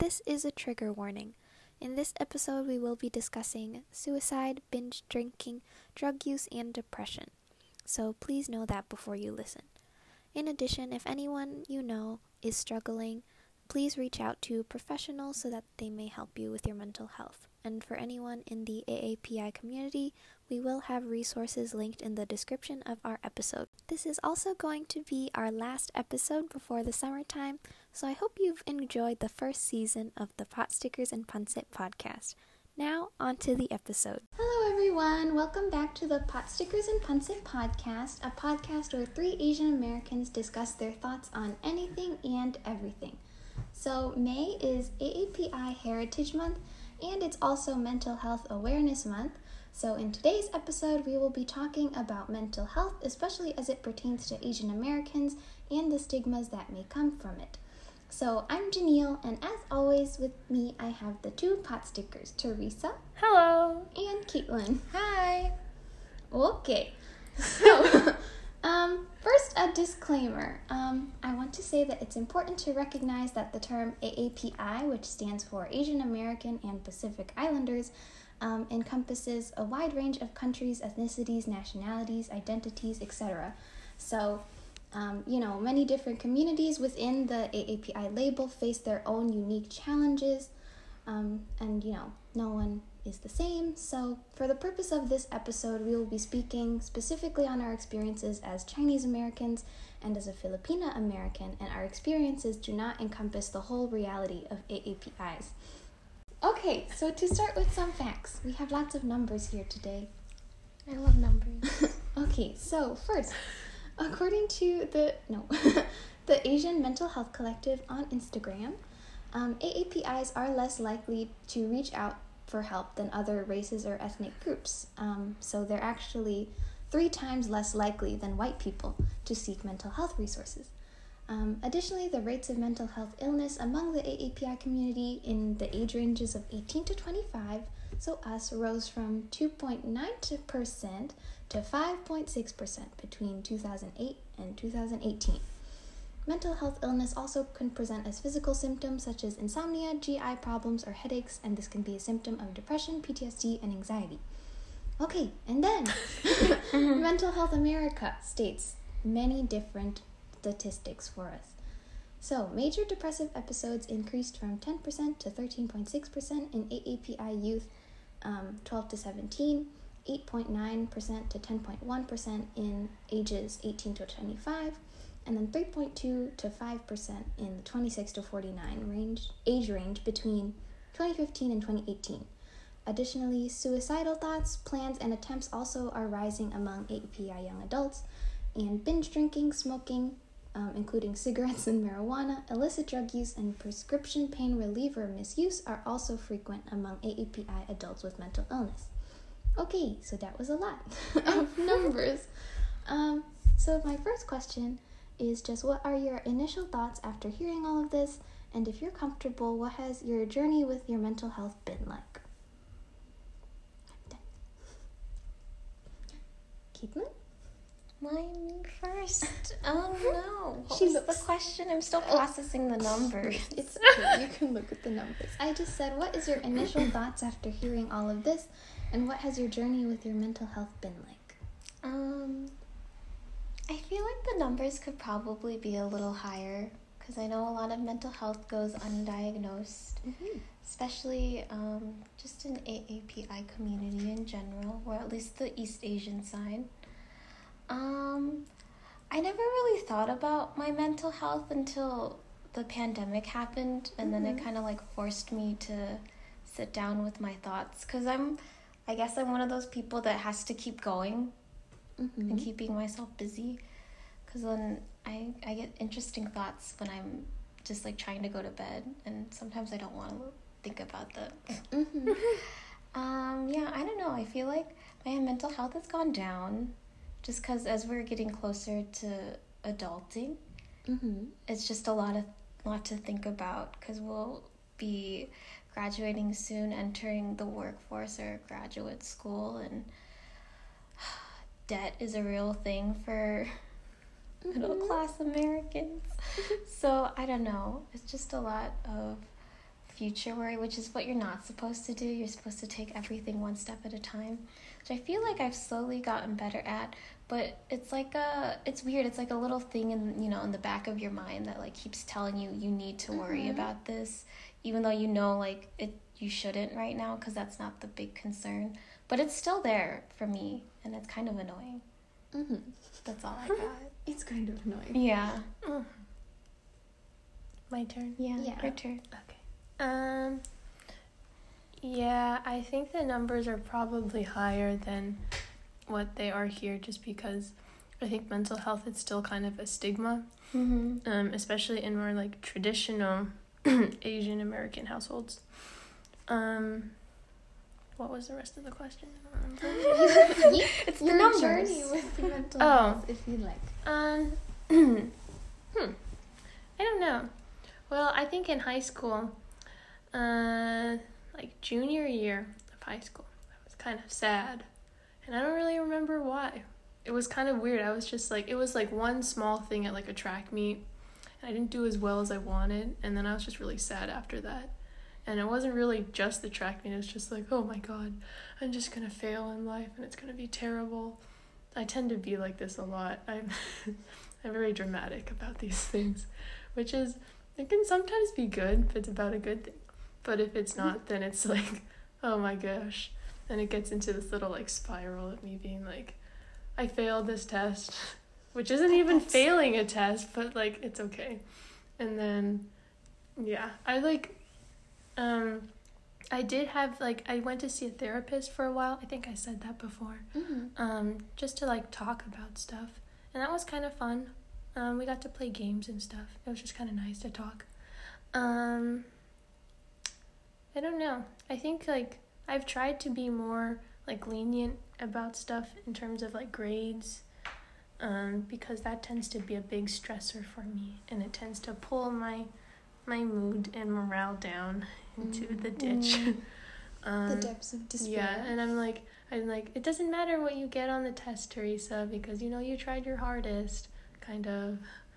This is a trigger warning. In this episode, we will be discussing suicide, binge drinking, drug use, and depression. So please know that before you listen. In addition, if anyone you know is struggling, please reach out to professionals so that they may help you with your mental health. And for anyone in the AAPI community, we will have resources linked in the description of our episode. This is also going to be our last episode before the summertime, so I hope you've enjoyed the first season of the Pot Stickers and Punsit podcast. Now, on to the episode. Hello everyone, welcome back to the Pot Stickers and Punsit podcast, a podcast where 3 Asian Americans discuss their thoughts on anything and everything. So May is AAPI Heritage Month, and it's also Mental Health Awareness Month. So in today's episode, we will be talking about mental health, especially as it pertains to Asian Americans and the stigmas that may come from it. So I'm Janelle, and as always with me, I have the 2 pot stickers, Teresa. Hello. And Caitlin. Hi. Okay, so first a disclaimer. I want to say that it's important to recognize that the term AAPI, which stands for Asian American and Pacific Islanders, encompasses a wide range of countries, ethnicities, nationalities, identities, etc. So, many different communities within the AAPI label face their own unique challenges, and no one is the same. So for the purpose of this episode, we will be speaking specifically on our experiences as Chinese Americans and as a Filipina American, and our experiences do not encompass the whole reality of AAPIs. Okay, so to start with some facts, we have lots of numbers here today. I love numbers. Okay, so first, according to the Asian Mental Health Collective on Instagram, AAPIs are less likely to reach out for help than other races or ethnic groups. So they're actually 3 times less likely than white people to seek mental health resources. Additionally, the rates of mental health illness among the AAPI community in the age ranges of 18 to 25, so us, rose from 2.9% to 5.6% between 2008 and 2018. Mental health illness also can present as physical symptoms such as insomnia, GI problems, or headaches, and this can be a symptom of depression, PTSD, and anxiety. Okay, and then Mental Health America states many different statistics for us. So, major depressive episodes increased from 10% to 13.6% in AAPI youth 12 to 17, 8.9% to 10.1% in ages 18 to 25, and then 3.2 to 5% in the 26 to 49 age range between 2015 and 2018. Additionally, suicidal thoughts, plans, and attempts also are rising among AAPI young adults, and binge drinking, smoking, including cigarettes and marijuana, illicit drug use, and prescription pain reliever misuse are also frequent among AAPI adults with mental illness. Okay, so that was a lot of numbers. So my first question is just, what are your initial thoughts after hearing all of this? And if you're comfortable, what has your journey with your mental health been like? Caitlin? Mine first. Oh no. What She was looks- the question? I'm still processing the numbers. It's okay, you can look at the numbers. I just said, what is your initial thoughts after hearing all of this? And what has your journey with your mental health been like? I feel like the numbers could probably be a little higher because I know a lot of mental health goes undiagnosed, especially just in AAPI community in general, or at least the East Asian side. I never really thought about my mental health until the pandemic happened, and then it kind of forced me to sit down with my thoughts, because I guess I'm one of those people that has to keep going and keeping myself busy, because then I get interesting thoughts when I'm just trying to go to bed, and sometimes I don't want to think about them. I don't know, I feel like my mental health has gone down just because as we're getting closer to adulting, it's just a lot to think about, because we'll be graduating soon, entering the workforce or graduate school, and debt is a real thing for middle class Americans. So I don't know, it's just a lot of future worry, which is what you're not supposed to do. You're supposed to take everything one step at a time, which I feel like I've slowly gotten better at. But it's like it's weird. It's like a little thing in the back of your mind that like keeps telling you need to worry about this, even though like you shouldn't right now because that's not the big concern. But it's still there for me, and it's kind of annoying. Mm-hmm. That's all I got. It's kind of annoying. Yeah. My turn? Yeah, your turn. Okay. Yeah, I think the numbers are probably higher than what they are here just because I think mental health is still kind of a stigma, especially in more like traditional Asian American households. What was the rest of the question? I don't remember. It's your numbers. journey with mental health, if you'd like. I don't know. Well, I think in high school, like junior year of high school, I was kind of sad. And I don't really remember why. It was kind of weird. I was just like, it was like one small thing at like a track meet. And I didn't do as well as I wanted. And then I was just really sad after that. And it wasn't really just the track meet. It was just like, oh my God, I'm just going to fail in life and it's going to be terrible. I tend to be like this a lot. I'm very dramatic about these things, which is, it can sometimes be good if it's about a good thing. But if it's not, then it's like, oh my gosh. And it gets into this little like spiral of me being like, I failed this test, which isn't even failing a test, but like, it's okay. And then, yeah, I did have, like, I went to see a therapist for a while. I think I said that before. Just to, like, talk about stuff. And that was kind of fun. We got to play games and stuff. It was just kind of nice to talk. I don't know. I think, like, I've tried to be more, like, lenient about stuff in terms of, like, grades. Because that tends to be a big stressor for me. And it tends to pull my mood and morale down into the ditch. The depths of despair. Yeah, and I'm like, it doesn't matter what you get on the test, Teresa, because, you tried your hardest, kind of.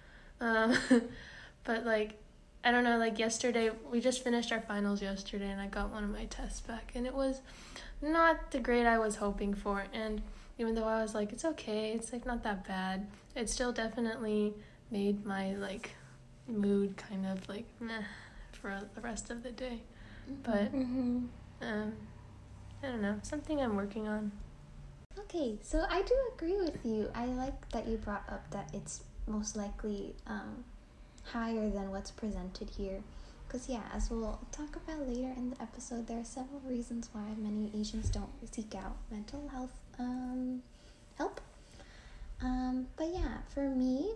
But, like, I don't know, like, yesterday, we just finished our finals yesterday, and I got one of my tests back, and it was not the grade I was hoping for, and even though I was like, it's okay, it's, like, not that bad, it still definitely made my, like, mood kind of like meh for the rest of the day. But I don't know, something I'm working on. Okay, so I do agree with you. I like that you brought up that it's most likely higher than what's presented here, because as we'll talk about later in the episode, there are several reasons why many Asians don't seek out mental health help. But for me,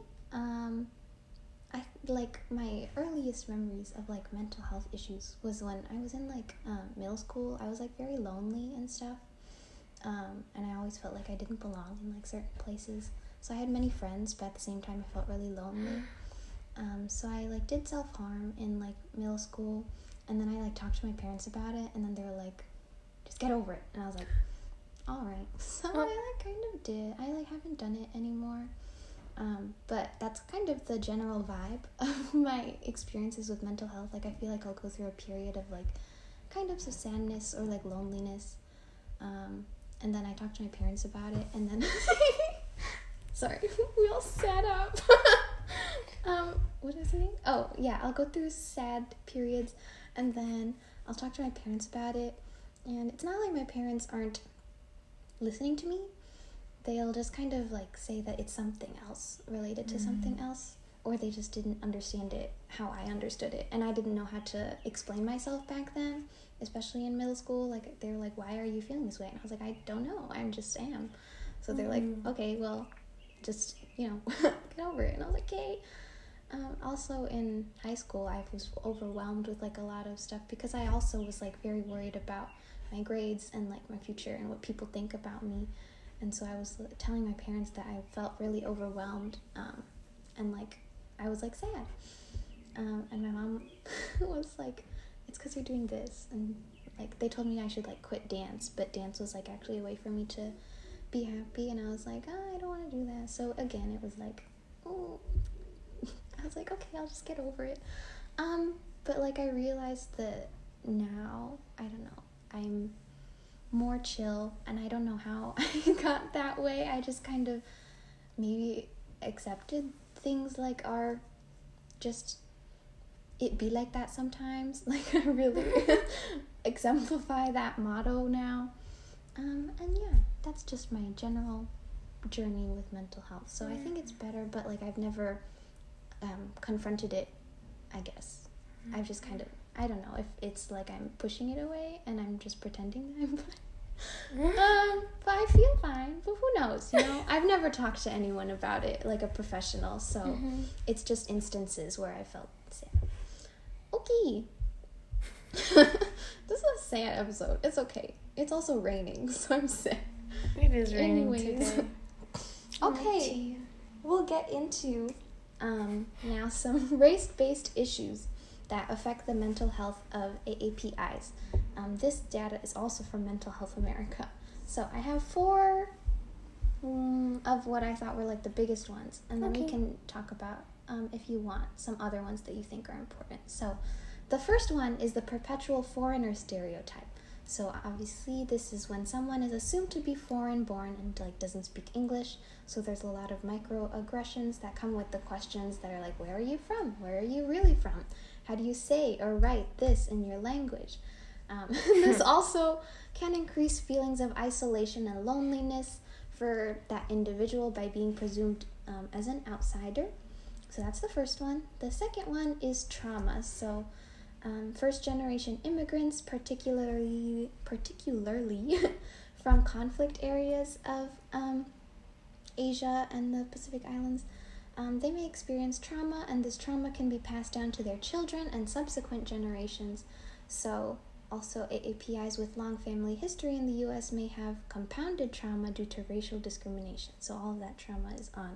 I like my earliest memories of like mental health issues was when I was in like middle school. I was like very lonely and stuff, and I always felt like I didn't belong in like certain places. So I had many friends, but at the same time I felt really lonely. So I like did self-harm in like middle school, and then I like talked to my parents about it, and then they were like, just get over it. And I was like, all right. So I like kind of did. I like haven't done it anymore. But that's kind of the general vibe of my experiences with mental health. Like, I feel like I'll go through a period of, like, kind of some sadness or, like, loneliness. And then I talked to my parents about it, and then... Sorry, we all sat up. What is it? Oh, yeah, I'll go through sad periods, and then I'll talk to my parents about it. And it's not like my parents aren't listening to me. They'll just kind of like say that it's something else related to something else, or they just didn't understand it how I understood it, and I didn't know how to explain myself back then, especially in middle school. Like, they were like, why are you feeling this way? And I was like, I don't know, I just am. So they're like, okay, well, just get over it. And I was like, okay. Also in high school, I was overwhelmed with like a lot of stuff, because I also was like very worried about my grades and like my future and what people think about me. And so I was telling my parents that I felt really overwhelmed, and like I was like sad. And my mom was like, it's because you're doing this. And like they told me I should like quit dance, but dance was like actually a way for me to be happy. And I was like, I don't want to do that. So again, it was like, I was like, okay, I'll just get over it. But but like I realized that now, I don't know, I'm more chill, and I don't know how I got that way. I just kind of maybe accepted things like are just, it be like that sometimes. Like I really exemplify that motto now. And yeah, that's just my general journey with mental health. So I think it's better, but like I've never confronted it, I guess. I've just kind of, I don't know if it's like I'm pushing it away and I'm just pretending that I'm fine. But I feel fine, but who knows, you know? I've never talked to anyone about it, like a professional, so it's just instances where I felt sad. Okay. This is a sad episode. It's okay. It's also raining, so I'm sad. It is raining Anyways. today. Okay, we'll get into now some race-based issues that affect the mental health of AAPIs. This data is also from Mental Health America. So I have 4 of what I thought were like the biggest ones, and then we can talk about, if you want, some other ones that you think are important. So the first one is the perpetual foreigner stereotype. So obviously this is when someone is assumed to be foreign born and like doesn't speak English. So there's a lot of microaggressions that come with the questions that are like, where are you from? Where are you really from? How do you say or write this in your language? This also can increase feelings of isolation and loneliness for that individual by being presumed as an outsider. So that's the first one. The second one is trauma. So first-generation immigrants, particularly from conflict areas of Asia and the Pacific Islands, they may experience trauma, and this trauma can be passed down to their children and subsequent generations. So also AAPIs with long family history in the U.S. may have compounded trauma due to racial discrimination. So all of that trauma is on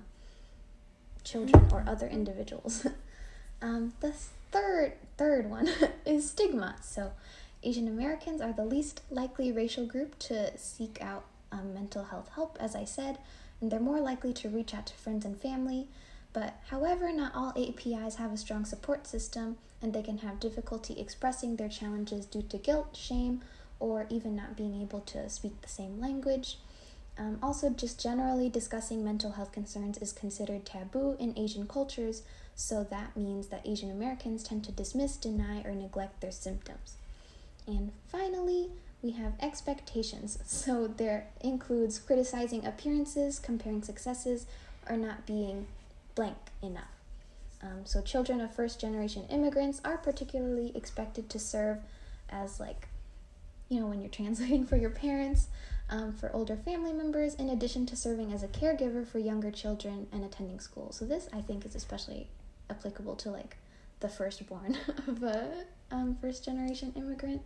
children or other individuals. The third one is stigma. So Asian Americans are the least likely racial group to seek out mental health help, as I said, and they're more likely to reach out to friends and family. But however, not all APIs have a strong support system, and they can have difficulty expressing their challenges due to guilt, shame, or even not being able to speak the same language. Also, just generally discussing mental health concerns is considered taboo in Asian cultures, so that means that Asian Americans tend to dismiss, deny, or neglect their symptoms. And finally, we have expectations. So there includes criticizing appearances, comparing successes, or not being blank enough. So children of first-generation immigrants are particularly expected to serve as, like, you know, when you're translating for your parents, for older family members, in addition to serving as a caregiver for younger children and attending school. So this, I think, is especially applicable to, like, the firstborn of a first-generation immigrant.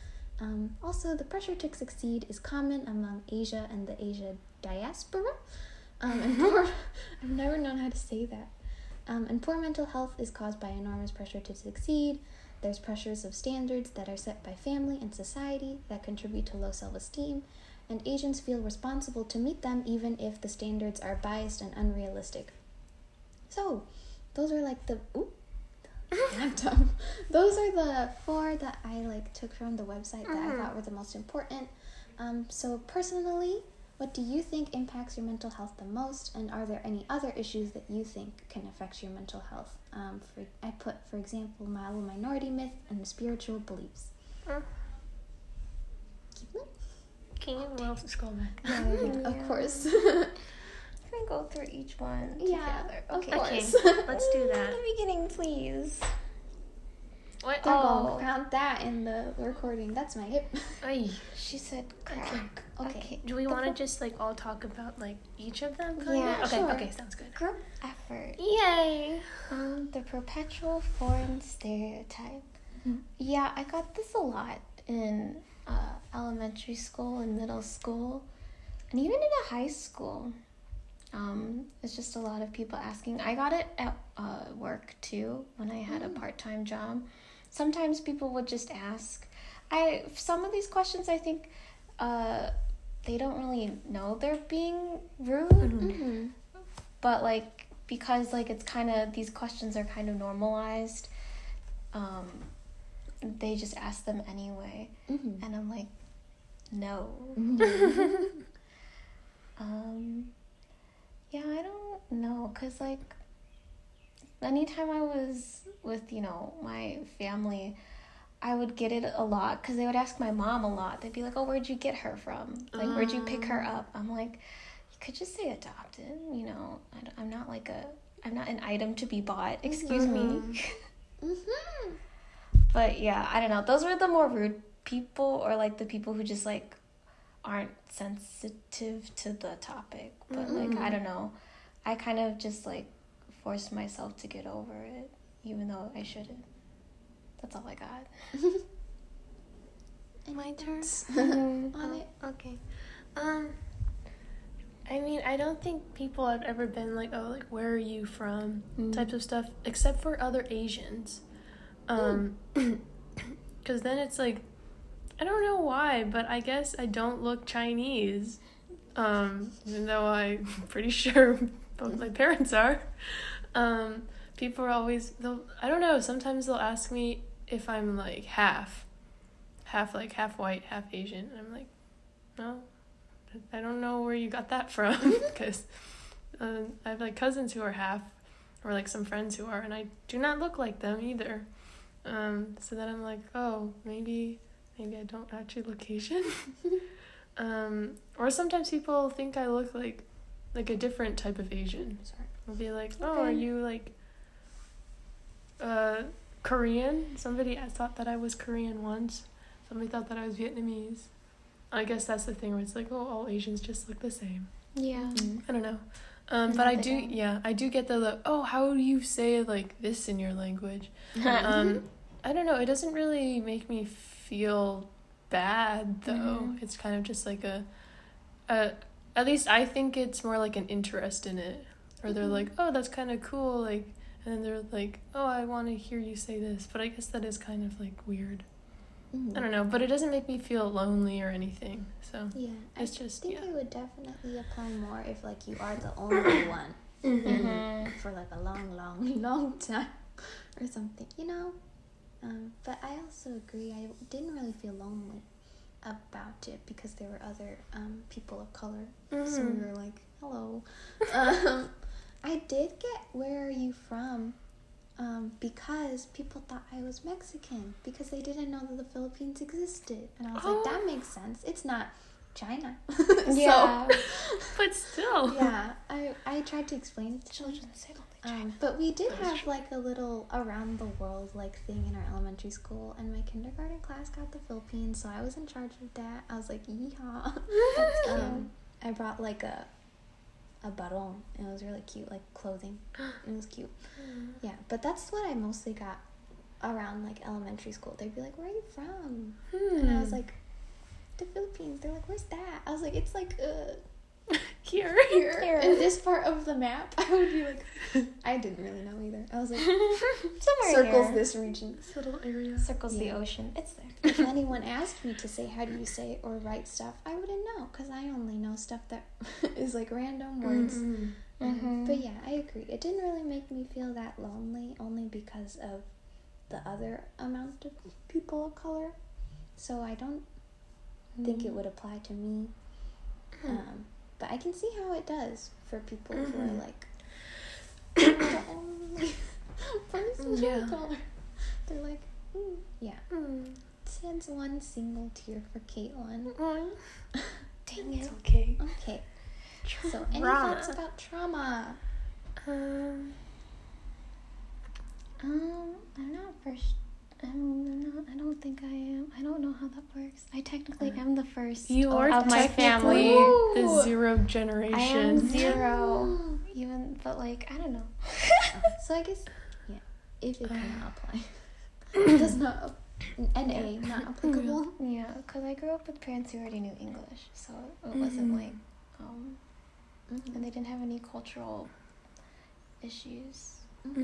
Also, the pressure to succeed is common among Asia and the Asia diaspora. And poor, I've never known how to say that. And poor mental health is caused by enormous pressure to succeed. There's pressures of standards that are set by family and society that contribute to low self-esteem, and Asians feel responsible to meet them even if the standards are biased and unrealistic. So, those are like the laptop. Those are the 4 that I took from the website that I thought were the most important. So personally, what do you think impacts your mental health the most, and are there any other issues that you think can affect your mental health? I put, for example, minority myth and spiritual beliefs. Keep it? Can you scroll back? Yeah, of course. Can we go through each one together? Of Okay, course. let's do that. The beginning, please. What? They're gonna count that in the recording. That's my hip. Ay. She said crack. Okay. Do we want to just all talk about each of them? Yeah, Okay. sure. Okay, sounds good. Group effort. Yay! The perpetual foreign stereotype. Mm. Yeah, I got this a lot in elementary school and middle school, and even in high school. It's just a lot of people asking. I got it at work too when I had a part-time job. Sometimes people would just ask. Some of these questions, I think, they don't really know they're being rude. Mm-hmm. But because it's kind of, these questions are kind of normalized, they just ask them anyway. Mm-hmm. And I'm like, no. Yeah, I don't know, because, like, anytime I was with, you know, my family, I would get it a lot, because they would ask my mom a lot. They'd be like, oh, where'd you get her from? Like, where'd you pick her up? I'm like, you could just say adopted, you know. I'm not an item to be bought. Excuse me. Mm-hmm. But, yeah, I don't know. Those were the more rude people, or, like, the people who just, like, aren't sensitive to the topic. But like, I don't know, I kind of just like forced myself to get over it, even though I shouldn't. That's all I got. My turn. On it. Okay. I mean, I don't think people have ever been like, oh, like, where are you from, types of stuff, except for other Asians. Because then it's like, I don't know why, but I guess I don't look Chinese, even though I'm pretty sure both my parents are. People are always, I don't know, sometimes they'll ask me if I'm like half white, half Asian, and I'm like, no, I don't know where you got that from, because I have like cousins who are half, or like some friends who are, and I do not look like them either. So then I'm like, oh, maybe I don't actually look Asian. Or sometimes people think I look like a different type of Asian. Sorry. I'll be like, oh, are you like Korean? Somebody thought that I was Korean once. Somebody thought that I was Vietnamese. I guess that's the thing where it's like, oh, all Asians just look the same. Yeah. I don't know. But I do get the oh, how do you say like this in your language? I don't know, it doesn't really make me feel bad though. It's kind of just like a at least I think it's more like an interest in it, or they're like, oh, that's kind of cool, like, and then they're like, oh, I want to hear you say this, but I guess that is kind of like weird. I don't know, but it doesn't make me feel lonely or anything, so Yeah, it's just, I think it would definitely apply more if like you are the only one for like a long time or something, you know. But I also agree, I didn't really feel lonely about it because there were other people of color, so we were like, hello. I did get where are you from because people thought I was Mexican because they didn't know that the Philippines existed, and I was like, that makes sense, it's not China. Yeah. but still. Yeah, I tried to explain it to children. But we did have like a little around the world like thing in our elementary school, and my kindergarten class got the Philippines, so I was in charge of that. I was like, yeehaw. I brought like a barong, and it was really cute, like clothing. It was cute. Yeah, but that's what I mostly got around like elementary school. They'd be like, where are you from? And I was like, the Philippines. They're like, where's that? I was like, it's like here in this part of the map. I would be like, I didn't really know either. I was like, somewhere circles here. this region, This little area. Circles the ocean. It's there. If anyone asked me to say how do you say or write stuff, I wouldn't know because I only know stuff that is like random words. But yeah, I agree, it didn't really make me feel that lonely, only because of the other amount of people of color, so I don't think it would apply to me. But I can see how it does for people who are like the only person of color. They're like, Sends one single tear for Caitlin. Dang it. It's okay. Okay. So, any thoughts about trauma? I'm not first. I don't think I am. I don't know how that works. I technically am the first You are of my family. the zero generation. I am zero. Even, but like, I don't know. So I guess, if it can apply. It does not, NA, not applicable. Yeah, because I grew up with parents who already knew English, so it wasn't like, and they didn't have any cultural issues.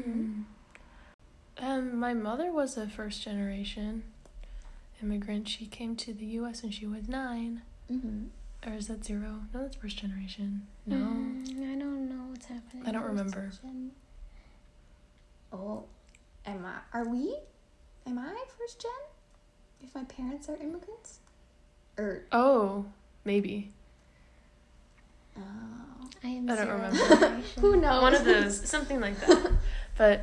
My mother was a first generation immigrant. She came to the U.S. when she was 9. Or is that 0? No, that's first generation. No. I don't know what's happening. I don't remember. Oh, am I first gen? If my parents are immigrants? Or... Oh, maybe. Oh. I I don't zero remember. generation. Who knows? One of those, something like that. But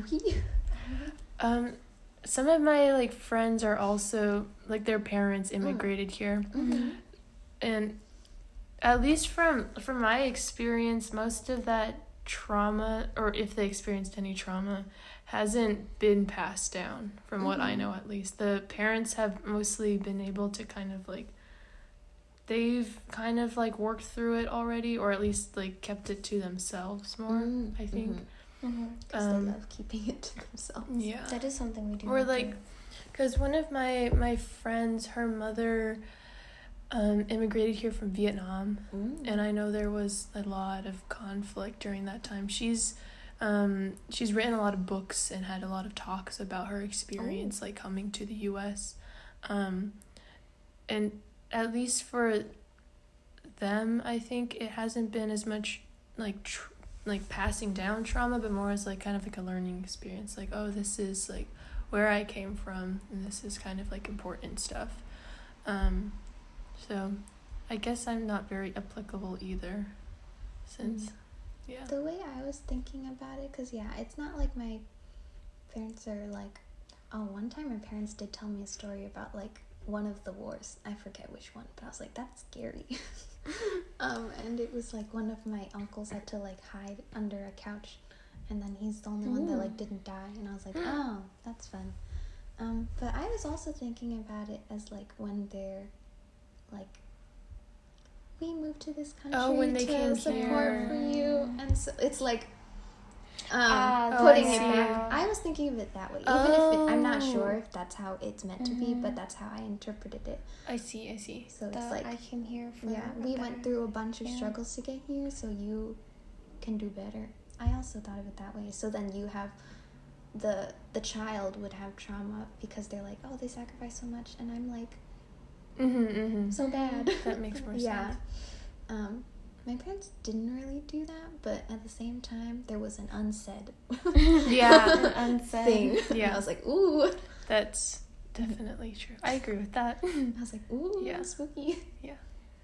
some of my like friends are also like their parents immigrated here, Mm-hmm. and at least from my experience, most of that trauma, or if they experienced any trauma, hasn't been passed down. From what I know, at least the parents have mostly been able to kind of like, they've kind of like worked through it already, or at least like kept it to themselves more. I think. Because they love keeping it to themselves. Yeah. That is something we do. Or like, because one of my friends, her mother immigrated here from Vietnam, and I know there was a lot of conflict during that time. She's written a lot of books and had a lot of talks about her experience like coming to the US, and at least for them, I think it hasn't been as much like passing down trauma, but more as like kind of like a learning experience, like, oh, this is like where I came from, and this is kind of like important stuff. So I guess I'm not very applicable either, since yeah. The way I was thinking about it, because it's not like my parents are like, one time my parents did tell me a story about like one of the wars. I forget which one, but I was like, that's scary. And it was like one of my uncles had to like hide under a couch, and then he's the only one that like didn't die, and I was like, oh, that's fun. But I was also thinking about it as like when they're like, we moved to this country when they to came support here. for you, and so it's like putting I it see. back. I was thinking of it that way, even if I'm not sure if that's how it's meant to be, but that's how I interpreted it. I see. So it's like, I came here for we went through a bunch of struggles to get here, so you can do better. I also thought of it that way. So then you have the child would have trauma because they're like, oh, they sacrificed so much, and I'm like, so bad. That makes more Yeah. sense. My parents didn't really do that, but at the same time, there was an unsaid Yeah. unsaid thing. Yeah. And I was like, ooh. That's definitely true. I agree with that. I was like, ooh, Yeah. spooky. Yeah.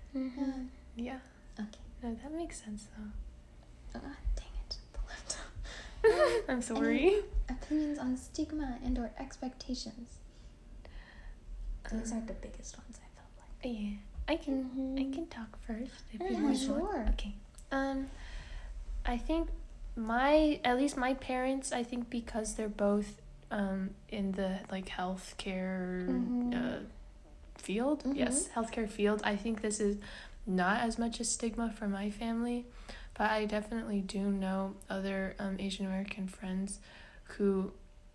Okay. No, that makes sense though. Dang it. The laptop. I'm sorry. Opinions on stigma and or expectations. Those are the biggest ones, I felt like. Yeah. I can talk first if you Yeah, want. sure. Okay. I think at least my parents, I think because they're both in the like healthcare field. Yes, healthcare field. I think this is not as much a stigma for my family, but I definitely do know other Asian American friends who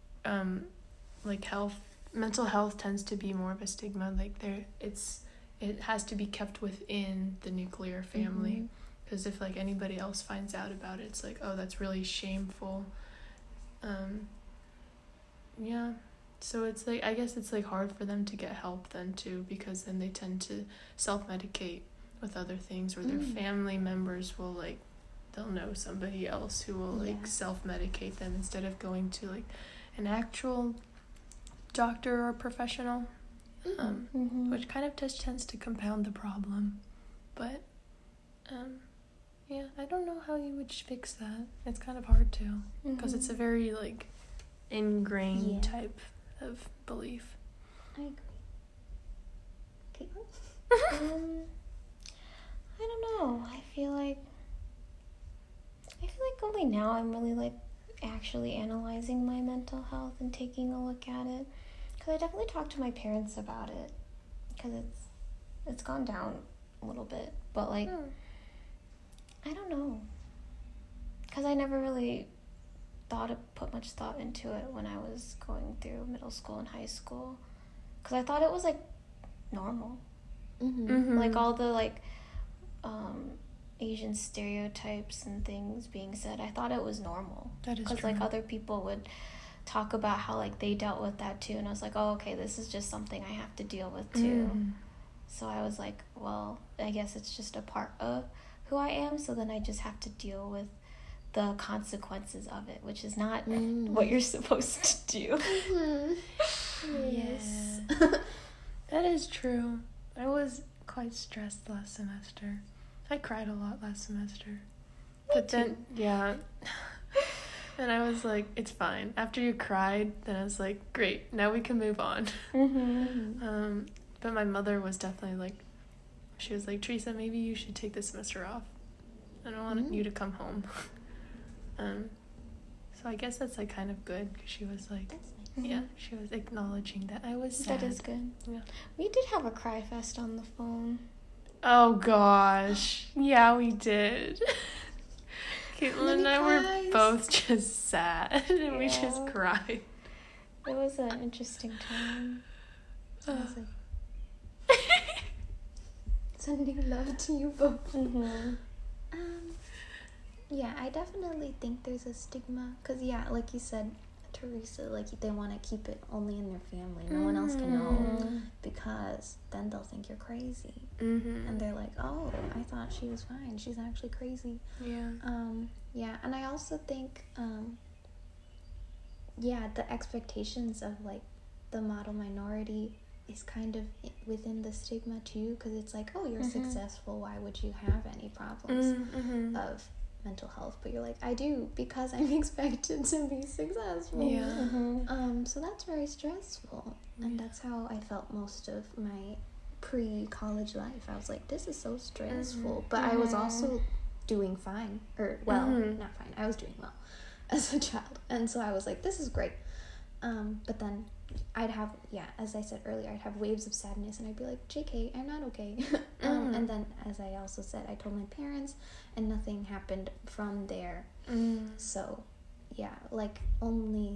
like mental health tends to be more of a stigma. Like it has to be kept within the nuclear family, because if like anybody else finds out about it, it's like, oh, that's really shameful. Yeah, so it's like, I guess it's like hard for them to get help then too, because then they tend to self-medicate with other things, or their family members will like, they'll know somebody else who will like self-medicate them instead of going to like an actual doctor or professional. Which kind of just tends to compound the problem. But yeah, I don't know how you would fix that. It's kind of hard to, because it's a very like ingrained type of belief. I agree. Caitlin? I don't know. I feel like only now I'm really like actually analyzing my mental health and taking a look at it. Because I definitely talked to my parents about it, because it's gone down a little bit, but like I don't know, because I never really put much thought into it when I was going through middle school and high school, because I thought it was like normal, like all the like Asian stereotypes and things being said. I thought it was normal. That is true. Because like other people would talk about how like they dealt with that too, and I was like, oh, okay, this is just something I have to deal with too. So I was like, well, I guess it's just a part of who I am, so then I just have to deal with the consequences of it, which is not what you're supposed to do. Yes. is true. I was quite stressed last semester. I cried a lot last semester. But then, yeah. And I was like, it's fine. After you cried, then I was like, great, now we can move on. But my mother was definitely like, she was like, Teresa, maybe you should take this semester off. I don't want you to come home. So I guess that's like kind of good, because she was like, yeah, she was acknowledging that I was sad. That is good. Yeah. We did have a cry fest on the phone. Oh gosh. Yeah, we did. Caitlin and I were both just sad, and we just cried. It was an interesting time. Sending love to you both. Yeah, I definitely think there's a stigma, because yeah, like you said, Teresa, like they want to keep it only in their family. No one else can know, because then they'll think you're crazy. And they're like, oh, I thought she was fine. She's actually crazy. Yeah. Yeah, and I also think, yeah, the expectations of like the model minority is kind of within the stigma too, because it's like, oh, you're successful. Why would you have any problems of mental health? But you're like, I do, because I'm expected to be successful. Yeah. So that's very stressful, and that's how I felt most of my pre-college life. I was like, this is so stressful, but I was also doing fine, or well, not fine. I was doing well as a child, and so I was like, this is great. But then I'd have, as I said earlier, I'd have waves of sadness, and I'd be like, JK, I'm not okay. And then, as I also said, I told my parents, and nothing happened from there. So, yeah, like, only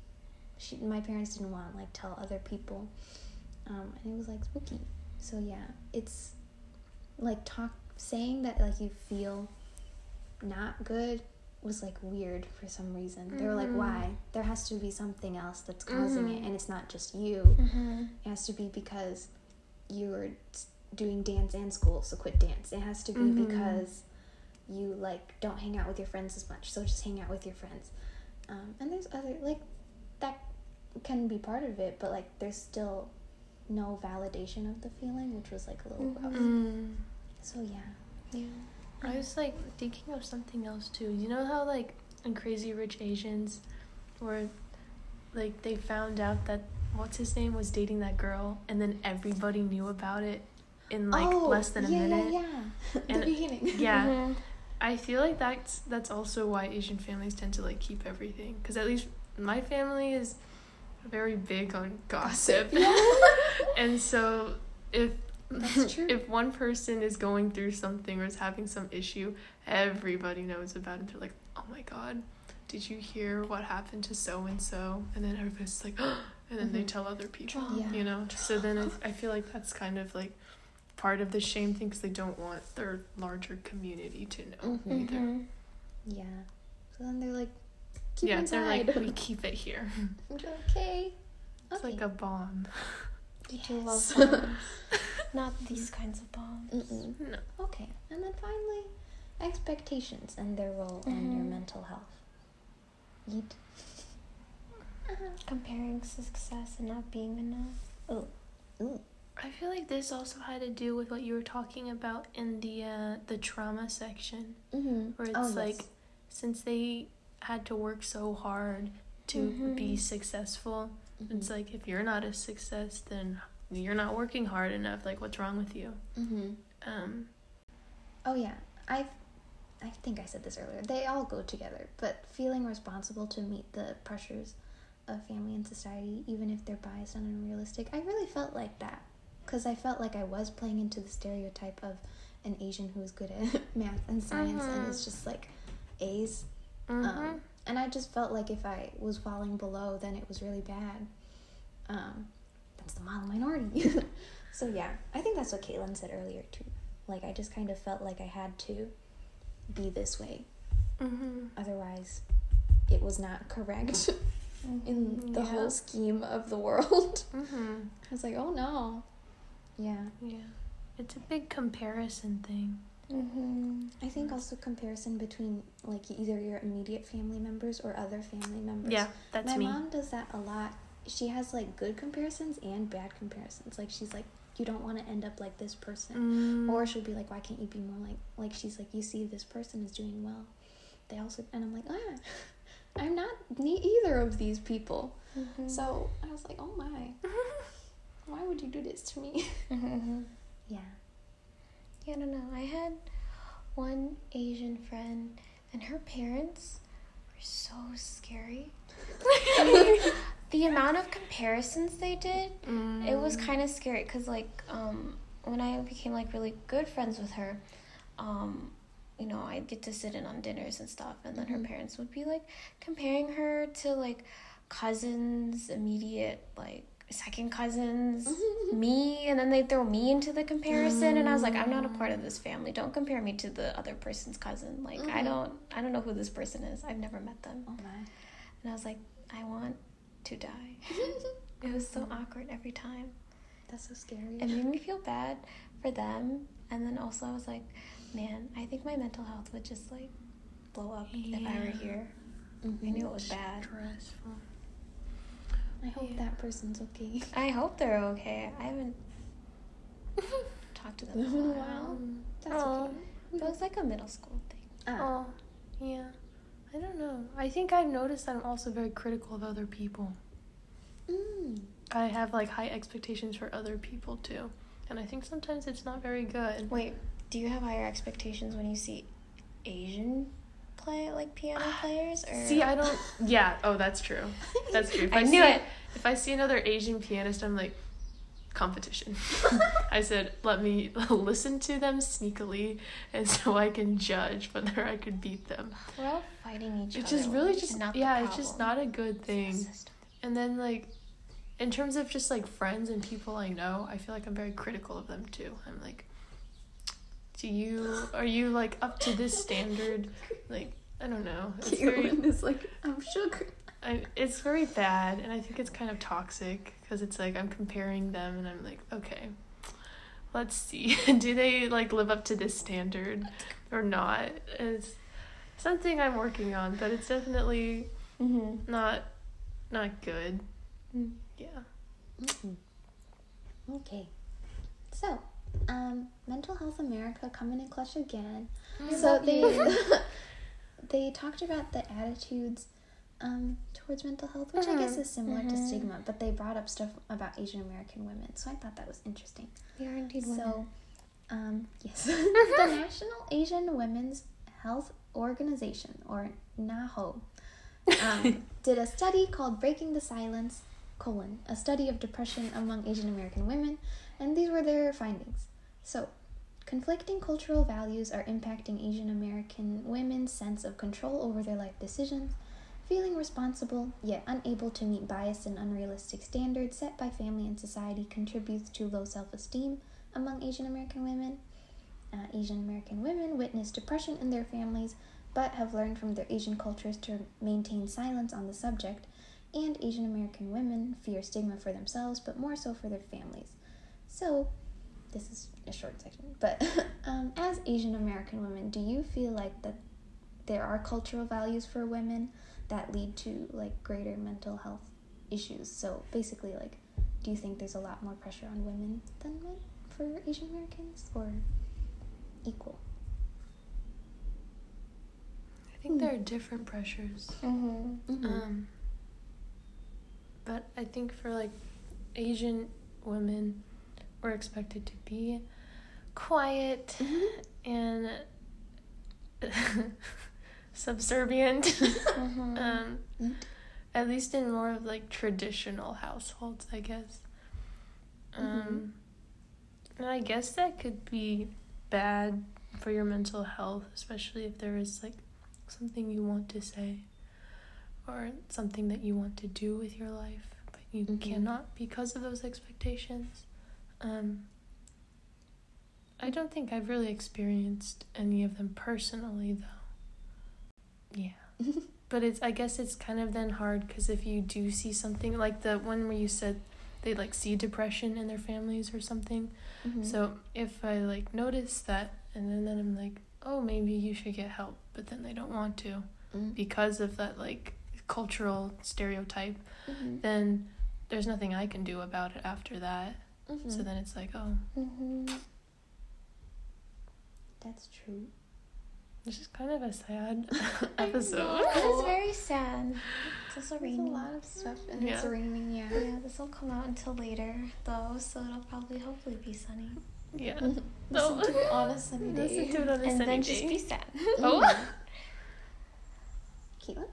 my parents didn't want to, like, tell other people, and it was, like, spooky. So, yeah, it's, like, saying that, like, you feel not good was like weird for some reason. They were like, why? There has to be something else that's causing it, and it's not just you. It has to be because you were doing dance and school, so quit dance. It has to be because you like don't hang out with your friends as much, so just hang out with your friends. And there's other, like, that can be part of it, but like there's still no validation of the feeling, which was like a little rough. So yeah. I was like thinking of something else too. You know how like in Crazy Rich Asians, where like they found out that what's his name was dating that girl, and then everybody knew about it in like less than a minute. The beginning. Yeah. I feel like that's also why Asian families tend to like keep everything, because at least my family is very big on gossip. And so that's true. If one person is going through something or is having some issue, everybody knows about it. They're like, oh my god, did you hear what happened to so-and-so? And then everybody's like, oh, and then they tell other people, you know? So then I feel like that's kind of like part of the shame thing, because they don't want their larger community to know either. Yeah. So then they're like, keep it inside. They're like, we keep it here. Okay. It's like a bomb. You do love bombs. Not these kinds of bombs. No. Okay. And then finally, expectations and their role in your mental health. Yeet. Comparing success and not being enough. I feel like this also had to do with what you were talking about in the trauma section, where it's like, since they had to work so hard to be successful, it's like, if you're not a success, then you're not working hard enough. Like, what's wrong with you? Oh yeah, I think I said this earlier. They all go together, but feeling responsible to meet the pressures of family and society, even if they're biased and unrealistic, I really felt like that, because I felt like I was playing into the stereotype of an Asian who's good at math and science and is just like A's. And I just felt like if I was falling below, then it was really bad. That's the model minority. So yeah, I think that's what Caitlin said earlier too. Like, I just kind of felt like I had to be this way. Otherwise, it was not correct in the whole scheme of the world. I was like, oh no. Yeah. It's a big comparison thing. I think also comparison between like either your immediate family members or other family members. Yeah, that's My me. mom does that a lot she has like good comparisons and bad comparisons. Like she's like, you don't want to end up like this person, or she'll be like, why can't you be more like she's like, you see this person is doing well, they also, and I'm like, I'm not either of these people. So I was like, oh my, why would you do this to me? Yeah, I don't know. I had one Asian friend, and her parents were so scary. The amount of comparisons they did, it was kind of scary, because like when I became like really good friends with her, you know, I'd get to sit in on dinners and stuff, and then her parents would be like comparing her to like cousins, immediate like second cousins, me, and then they throw me into the comparison, and I was like, I'm not a part of this family. Don't compare me to the other person's cousin. Like I don't know who this person is. I've never met them. oh my. And I was like, I want to die. It was so awkward every time. That's so scary. It made me feel bad for them, and then also I was like, man, I think my mental health would just like blow up if I were here. I knew it was bad. Stressful. I hope that person's okay. I hope they're okay. I haven't talked to them in a while. That's okay. It was like a middle school thing. Oh, yeah. I don't know. I think I've noticed that I'm also very critical of other people. I have like high expectations for other people too, and I think sometimes it's not very good. Wait, do you have higher expectations when you see Asian piano players? Or? See, I don't. Yeah. Oh, that's true. That's true. I knew it. If I see another Asian pianist, I'm like, competition. I said, let me listen to them sneakily, and so I can judge whether I could beat them. We're all fighting each other. It's just really just not it's just not a good thing. It's And then like, in terms of just like friends and people I know, I feel like I'm very critical of them too. I'm like, are you like up to this standard? Like, I don't know. It's Carolyn is like, I'm shook. It's very bad, and I think it's kind of toxic, because it's like I'm comparing them, and I'm like, okay, let's see. Do they like live up to this standard or not? It's something I'm working on, but it's definitely not good. Yeah. Okay. So, Mental Health America coming in clutch again. I So love you. they talked about the attitudes towards mental health, which I guess is similar to stigma, but they brought up stuff about Asian American women, so I thought that was interesting. We are indeed women. So, yes, the National Asian Women's Health Organization, or NAHO, did a study called Breaking the Silence, a study of depression among Asian American women, and these were their findings. So, conflicting cultural values are impacting Asian American women's sense of control over their life decisions. Feeling responsible, yet unable to meet biased and unrealistic standards set by family and society contributes to low self-esteem among Asian American women. Asian American women witness depression in their families, but have learned from their Asian cultures to maintain silence on the subject, and Asian American women fear stigma for themselves, but more so for their families. So, this is a short section, but as Asian American women, do you feel like that there are cultural values for women that lead to like greater mental health issues? So basically, like, do you think there's a lot more pressure on women than men for Asian Americans, or equal? I think there are different pressures. But I think for like Asian women, we're expected to be quiet and subservient. At least in more of like traditional households, I guess. And I guess that could be bad for your mental health, especially if there is like something you want to say or something that you want to do with your life, but you cannot because of those expectations. I don't think I've really experienced any of them personally, though. Yeah. But I guess it's kind of then hard, because if you do see something, like the one where you said they like see depression in their families or something. So if I like notice that, and then I'm like, oh, maybe you should get help, but then they don't want to because of that like cultural stereotype, then there's nothing I can do about it after that. Mm-hmm. So then it's like, oh, That's true. this is kind of a sad episode. It is very sad. It's also There's raining. a lot of stuff, and Yeah. it's raining, yeah. Yeah, this won't come out until later, though, so it'll probably hopefully be sunny. Yeah. Listen to it on a sunny day. Listen to it on a And sunny then day. just be sad. Oh. Caitlin?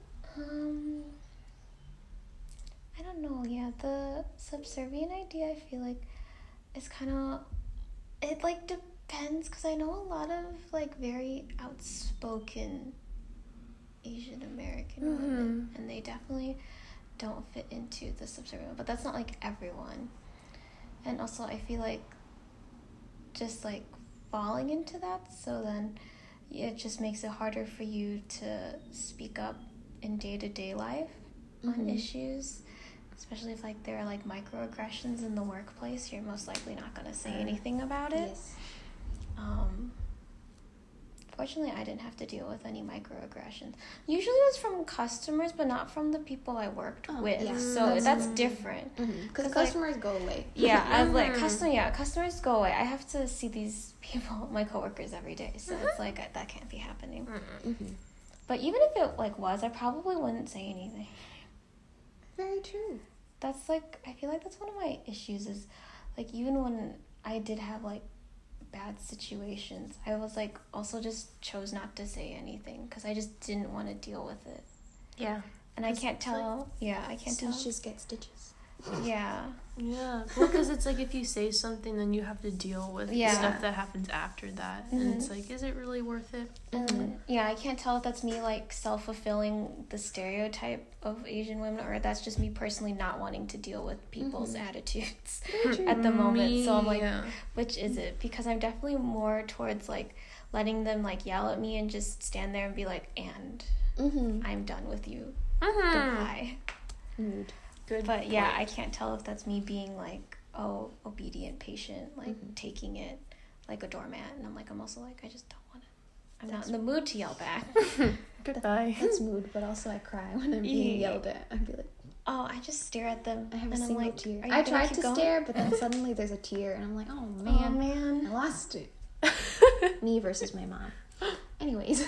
I don't know, yeah, the subservient idea, I feel like, is kind of, it, like, depends, because I know a lot of, like, very outspoken Asian American women, and they definitely don't fit into the subservient, but that's not, like, everyone. And also, I feel like just, like, falling into that, so then it just makes it harder for you to speak up in day-to-day life on issues, especially if, like, there are, like, microaggressions in the workplace. You're most likely not going to say anything about it. Yes. Fortunately, I didn't have to deal with any microaggressions. Usually it was from customers, but not from the people I worked with. yeah. So that's different. Because 'Cause, customers go away. Yeah, I was like, customers go away. I have to see these people, my coworkers, every day. So it's like, that can't be happening. But even if it, like, was, I probably wouldn't say anything. Very true. That's, like, I feel like that's one of my issues is, like, even when I did have, like, bad situations, I was, like, also just chose not to say anything because I just didn't want to deal with it. Yeah. And I can't tell. Yeah, I can't tell. Stitches get stitches. Yeah. Yeah. Well, because it's like if you say something, then you have to deal with the stuff that happens after that. And it's like, is it really worth it? Yeah, I can't tell if that's me, like, self-fulfilling the stereotype of Asian women, or that's just me personally not wanting to deal with people's attitudes at the moment. So I'm like, which is it? Because I'm definitely more towards, like, letting them, like, yell at me and just stand there and be like, and I'm done with you. Goodbye. Mood. Good. But yeah, I can't tell if that's me being, like, obedient, patient, like, taking it like a doormat. And I'm like, I'm also like, I just don't want it. I'm not in the mood to yell back. Goodbye. That's mood, but also I cry when I'm being yelled at. I'd be like, Oh, I just stare at them. I have a and I'm single like, tear. "Are you I gonna tried keep to going?" stare, but then suddenly there's a tear, and I'm like, oh Oh man, man. I lost it. Me versus my mom. Anyways,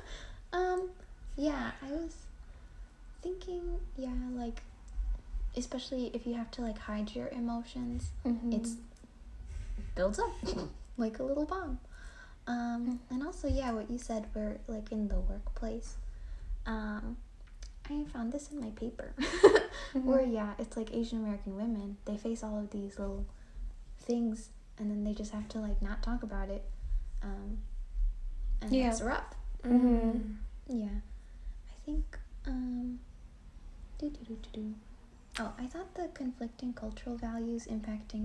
yeah, I was thinking, like, especially if you have to, like, hide your emotions, it's builds up like a little bomb. And also, yeah, what you said, we're, like, in the workplace. I found this in my paper where, yeah, it's like Asian American women, they face all of these little things, and then they just have to, like, not talk about it, and it's rough. Yeah, I think I thought the conflicting cultural values impacting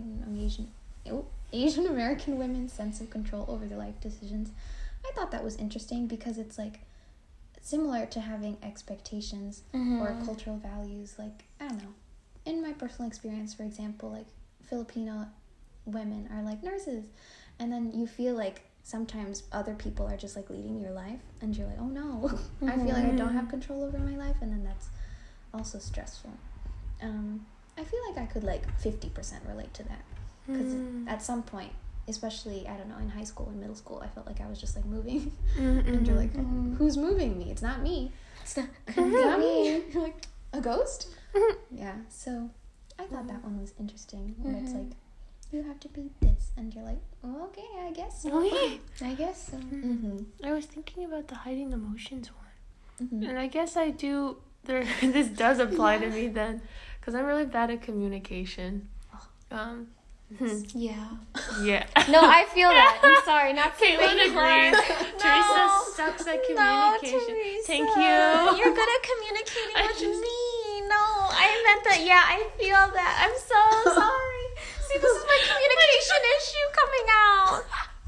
Asian American women's sense of control over their life decisions, I thought that was interesting because it's, like, similar to having expectations or cultural values. Like, I don't know, in my personal experience, for example, like, Filipino women are, like, nurses, and then you feel like sometimes other people are just, like, leading your life, and you're like, oh no, I feel like I don't have control over my life, and then that's also stressful. I feel like I could, like, 50% relate to that, because at some point, especially, I don't know, in high school and middle school, I felt like I was just, like, moving, and you're like, who's moving me? It's not me. It's not me. You're like, a ghost? Yeah, so I thought that one was interesting, where it's like, you have to be this, and you're like, oh, okay, I guess so. I guess so. I was thinking about the hiding emotions one. And I guess I do, this does apply to me then, because I'm really bad at communication. Yeah. Yeah. No, I feel that. I'm sorry, not to Caitlin make agrees. fun. Teresa sucks at communication. No, Teresa. Thank you. You're good at communicating with me. No, I meant that. Yeah, I feel that. I'm so sorry. See, this is my communication issue coming out.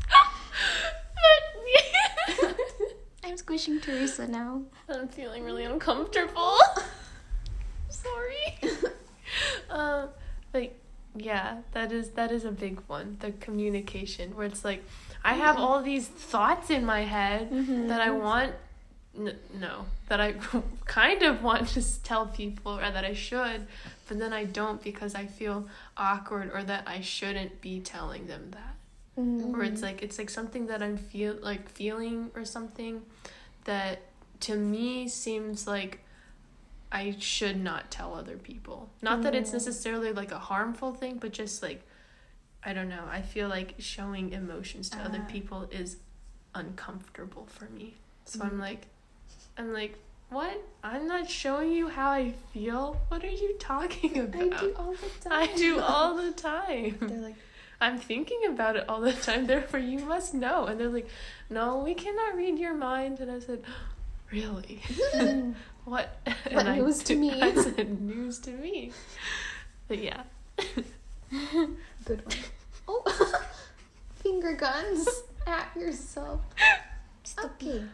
I'm squishing Teresa now. I'm feeling really uncomfortable. Sorry. Like, yeah, that is a big one. The communication, where it's like, I have all these thoughts in my head that I want, that I kind of want to tell people, or that I should, but then I don't because I feel awkward or that I shouldn't be telling them that. Mm-hmm. Or it's like something that I'm feeling or something that to me seems like I should not tell other people. Not that it's necessarily like a harmful thing, but just like, I don't know, I feel like showing emotions to other people is uncomfortable for me. So I'm like, what? I'm not showing you how I feel? What are you talking about? I do all the time. I do all the time. They're like, I'm thinking about it all the time, therefore you must know. And they're like, no, we cannot read your mind. And I said, really? What? What news to me? I said, news to me. But yeah. good one. Oh, finger guns at yourself. Okay.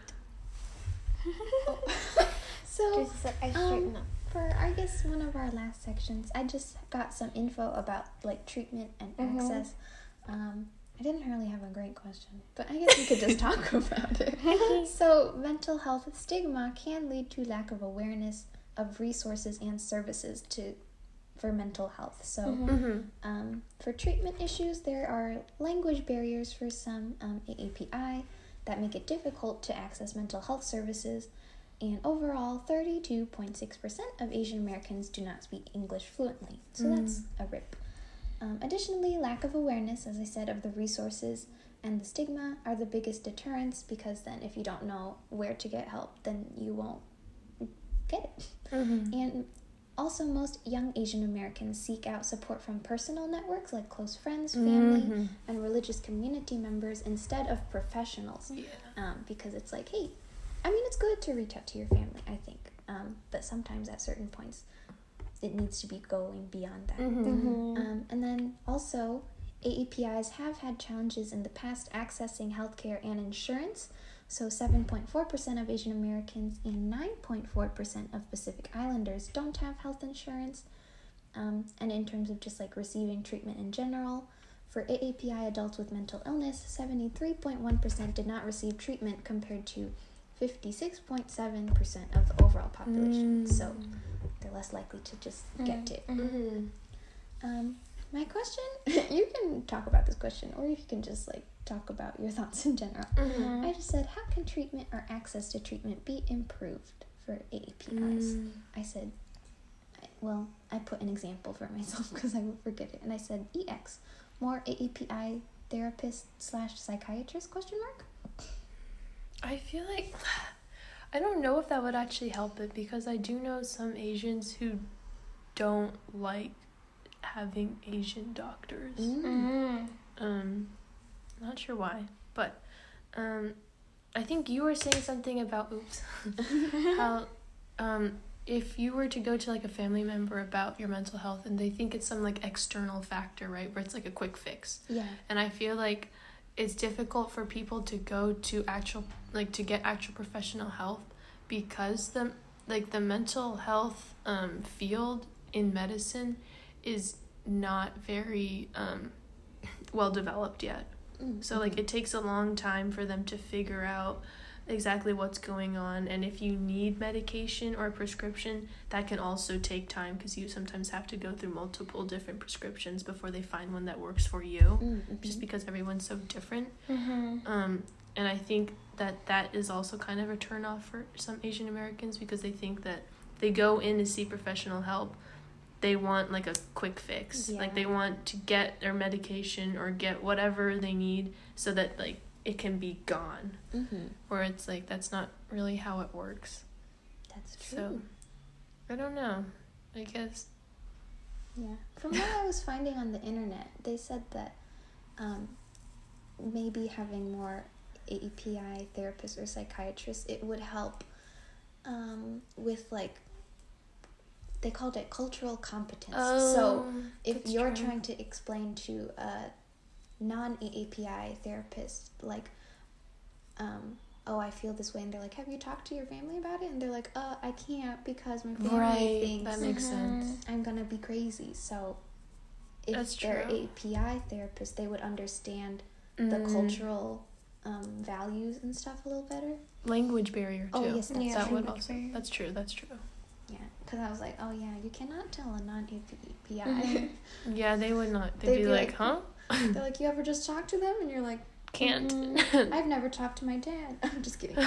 Oh. So, Just so I straighten up. for I guess one of our last sections, I just got some info about like treatment and access. I didn't really have a great question, but I guess we could just talk about it. So, mental health stigma can lead to lack of awareness of resources and services for mental health. So, for treatment issues, there are language barriers for some AAPI that make it difficult to access mental health services. And overall, 32.6% of Asian Americans do not speak English fluently. So that's a rip. Additionally, lack of awareness, as I said, of the resources and the stigma are the biggest deterrents, because then if you don't know where to get help, then you won't get it. And also, most young Asian Americans seek out support from personal networks like close friends, family, and religious community members instead of professionals. Because it's like, hey, I mean, it's good to reach out to your family, I think. But sometimes at certain points, it needs to be going beyond that. And then also, AAPIs have had challenges in the past accessing healthcare and insurance. So 7.4% of Asian Americans and 9.4% of Pacific Islanders don't have health insurance. And in terms of just like receiving treatment in general, for AAPI adults with mental illness, 73.1% did not receive treatment compared to 56.7% of the overall population. So they're less likely to just get it. My question, you can talk about this question, or you can just like talk about your thoughts in general. I just said, how can treatment or access to treatment be improved for AAPIs? I said, well, I put an example for myself because I will forget it. And I said, EX, more AAPI therapist/psychiatrist, question mark? I feel like, I don't know if that would actually help it, because I do know some Asians who don't like having Asian doctors. Not sure why, but I think you were saying something about how if you were to go to like a family member about your mental health and they think it's some like external factor, right, where it's like a quick fix. And I feel like it's difficult for people to go to to get actual professional help, because the mental health field in medicine is not very well developed yet. So like it takes a long time for them to figure out exactly what's going on, and if you need medication or a prescription, that can also take time, because you sometimes have to go through multiple different prescriptions before they find one that works for you, just because everyone's so different. And I think that is also kind of a turn off for some Asian Americans, because they think that they go in to see professional help, they want like a quick fix. Like they want to get their medication or get whatever they need so that like it can be gone. Where it's like that's not really how it works. That's true. So I don't know, I guess. From what I was finding on the internet, they said that maybe having more AAPI therapists or psychiatrists, it would help with like, they called it cultural competence. So if you're trying to explain to a non-AAPI therapist, like, I feel this way, and they're like, have you talked to your family about it? And they're like, I can't, because my family thinks that makes sense. I'm gonna be crazy. So if That's they're true. API therapists, they would understand the cultural values and stuff a little better. Language barrier too. Yes, that's that true. would also. That's true. Yeah, because I was like, oh yeah, you cannot tell a non-API. Mm-hmm. Yeah, they would not. They'd be like, huh? They're like, you ever just talk to them? And you're like, Can't. I've never talked to my dad. I'm just kidding.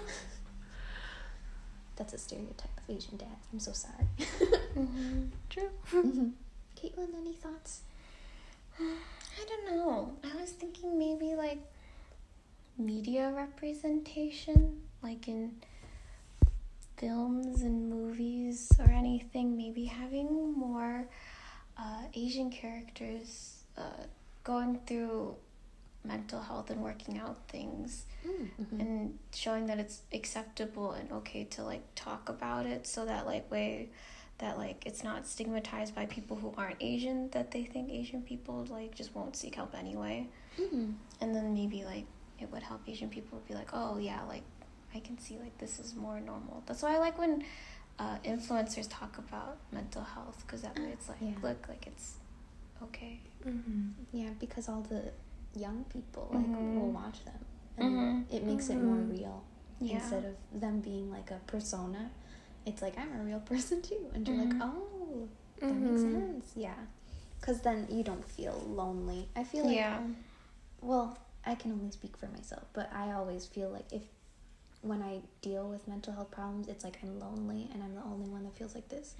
That's a stereotype of Asian dads. I'm so sorry. True. Caitlin, any thoughts? I don't know. I was thinking maybe like media representation, like in films and movies or anything, maybe having more Asian characters going through mental health and working out things, and showing that it's acceptable and okay to like talk about it, so that like way that like it's not stigmatized by people who aren't Asian, that they think Asian people like just won't seek help anyway. And then maybe like it would help Asian people be like, oh yeah, like I can see like this is more normal. That's why I like when influencers talk about mental health, because that way it's like, look, like it's okay. Yeah, because all the young people like will watch them, and it makes it more real. Instead of them being like a persona, it's like, I'm a real person too, and you're like, oh, that makes sense. Yeah, because then you don't feel lonely. I feel like, well, I can only speak for myself, but I always feel like when I deal with mental health problems, it's like I'm lonely and I'm the only one that feels like this.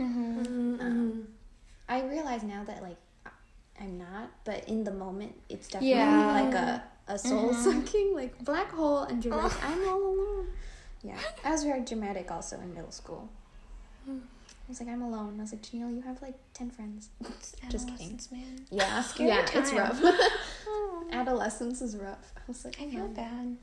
I realize now that like I'm not, but in the moment it's definitely like a soul sucking like black hole, and you're like, I'm all alone. Yeah, I was very dramatic also in middle school. I was like, I'm alone. I was like, Janelle, you have like 10 friends. Just kidding. Man. Yeah, Scary time. It's rough. Adolescence is rough. I was like, I feel bad.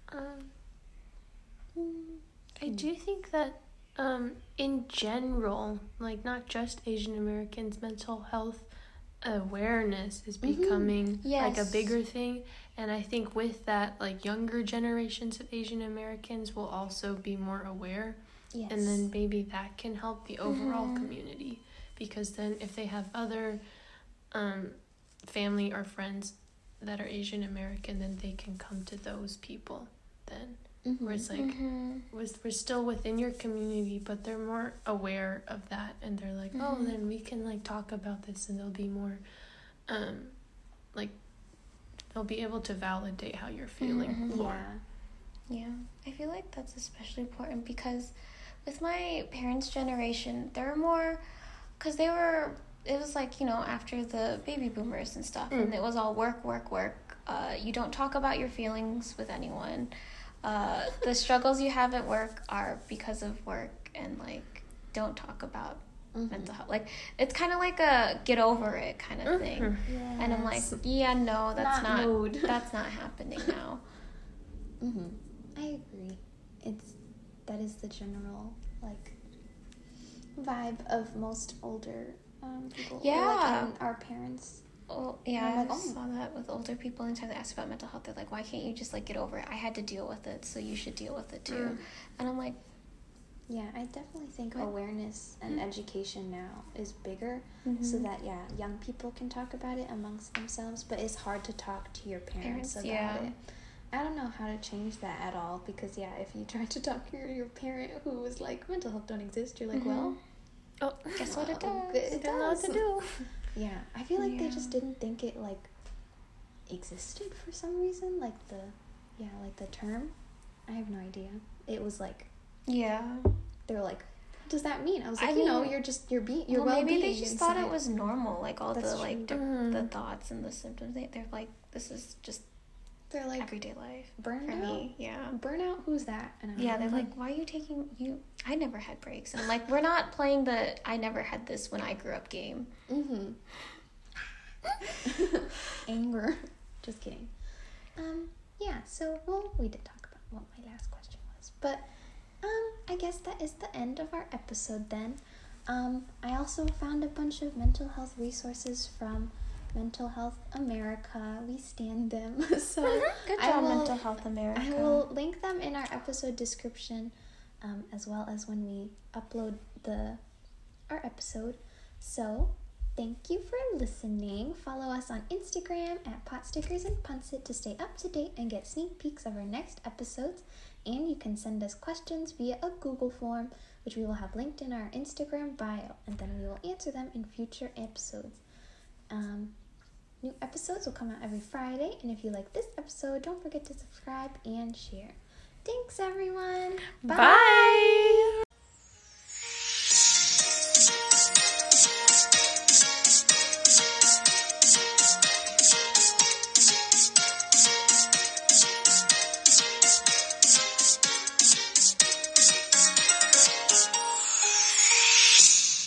I do think that in general, like not just Asian Americans, mental health awareness is becoming like a bigger thing, and I think with that, like younger generations of Asian Americans will also be more aware, and then maybe that can help the overall community, because then if they have other family or friends that are Asian American, then they can come to those people then. Where it's like, we're still within your community, but they're more aware of that, and they're like, oh, then we can like talk about this, and they'll be more, like, they'll be able to validate how you're feeling more. Yeah, I feel like that's especially important, because with my parents' generation, they're more, because it was like, you know, after the baby boomers and stuff, and it was all work. You don't talk about your feelings with anyone. The struggles you have at work are because of work, and like don't talk about mental health. Like it's kind of like a get over it kind of thing. And I'm like, no, that's not that's not happening now. I agree. That is the general like vibe of most older people. Or, like, our parents. Oh, yeah, I saw that with older people. Anytime they ask about mental health, they're like, why can't you just, like, get over it? I had to deal with it, so you should deal with it, too. And I'm like... Yeah, I definitely think awareness and education now is bigger, so that, young people can talk about it amongst themselves, but it's hard to talk to your parents about it. I don't know how to change that at all, because, if you try to talk to your parent who was like, mental health don't exist, you're like, well... Oh, guess what it does. It don't know what to do. Yeah, I feel like they just didn't think it, like, existed for some reason, like the term. I have no idea. It was like... Yeah. They were like, what does that mean? I was like, you're well-being. Maybe they just thought it was normal, like, all the the thoughts and the symptoms. They're like, this is just... They're like everyday life. Burnout? For me, Burnout? Who's that? And they're like, why are you taking I never had breaks. And I'm like, we're not playing the I never had this when I grew up game. Anger. Just kidding. So we did talk about what my last question was. But I guess that is the end of our episode then. I also found a bunch of mental health resources from Mental Health America. We stand them. So good job, Mental Health America. I will link them in our episode description, as well as when we upload our episode. So thank you for listening. Follow us on Instagram at Potstickers and Punsit to stay up to date and get sneak peeks of our next episodes. And you can send us questions via a Google form, which we will have linked in our Instagram bio, and then we will answer them in future episodes. New episodes will come out every Friday, and if you like this episode, don't forget to subscribe and share. Thanks, everyone. Bye.